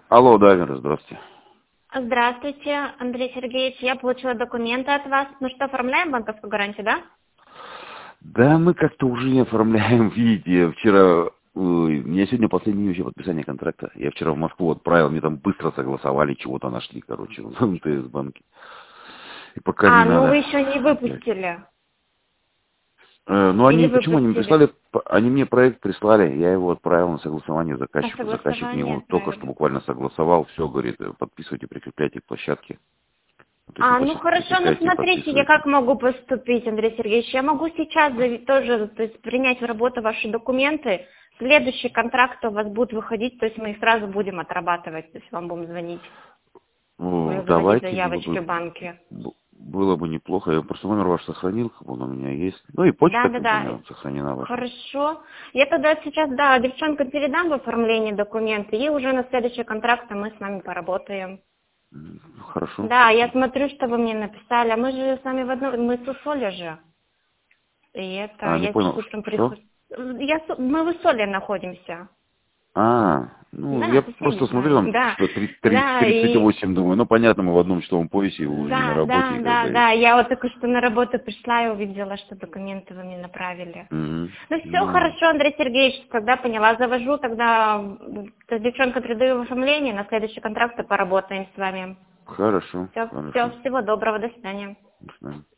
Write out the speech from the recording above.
Алло, да, Вера, здравствуйте. Здравствуйте, Андрей Сергеевич. Я получила документы от вас. Ну что, оформляем банковскую гарантию, да? Да, мы как-то уже не оформляем, видите, я вчера, ой, у меня сегодня последний вообще подписание контракта. Я вчера в Москву отправил, мне там быстро согласовали, чего-то нашли, короче, в МТС-банке. И пока не Ну надо вы еще не опять. выпустили. Ну, Или почему они мне выпустили? прислали, они мне проект прислали, я его отправил на согласование На заказчику. Заказчик мне согласование его только что отправили. буквально согласовал, все, говорит, подписывайте, прикрепляйте к площадке. Вот эти Ну площадки хорошо, ну прикрепляйте и смотрите, я подписывайте. как могу поступить, Андрей Сергеевич? Я могу сейчас тоже, то есть, принять в работу ваши документы. Следующий контракт у вас будет выходить, то есть мы их сразу будем отрабатывать, то есть вам будем звонить, уже заводить Давайте, заявочки в банке. было бы неплохо. Я просто номер ваш сохранил, как он у меня есть. Ну и почта, как бы у Да. меня сохранена ваша. Хорошо. Я тогда сейчас, да, девчонкам передам в оформлении документы, и уже на следующий контракт мы с вами поработаем. Хорошо. Да, я смотрю, что вы мне написали, а мы же с вами в одном, мы с Усолья же. И это, Не я сейчас понял, утром что? прихожу. Мы в Усолье находимся. Я Да, просто соседи с смотрю вами, там, да. что Да, и 38, думаю, ну понятно, мы в одном часовом поясе, вы не на да, работе, да, и как да, бы. да. Я вот только что на работу пришла и увидела, что документы вы мне направили. Ну все Ну, хорошо, Андрей Сергеевич, тогда поняла, завожу, тогда девчонка передаю в оформление, на следующий контракт и поработаем с вами. хорошо, Все, хорошо. всего доброго, до свидания. До свидания.